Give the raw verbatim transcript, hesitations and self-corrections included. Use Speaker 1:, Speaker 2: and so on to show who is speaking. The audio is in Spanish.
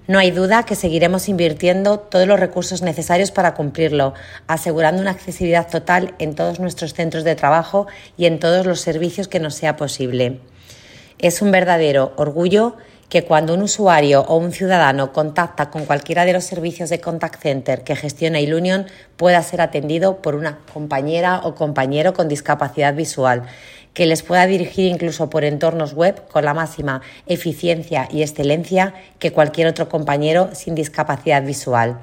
Speaker 1: No hay duda que seguiremos invirtiendo todos los recursos necesarios para cumplirlo, asegurando una accesibilidad total en todos nuestros centros de trabajo y en todos los servicios que nos sea posible. Es un verdadero orgullo que cuando un usuario o un ciudadano contacta con cualquiera de los servicios de contact center que gestiona Ilunion pueda ser atendido por una compañera o compañero con discapacidad visual, que les pueda dirigir incluso por entornos web con la máxima eficiencia y excelencia que cualquier otro compañero sin discapacidad visual.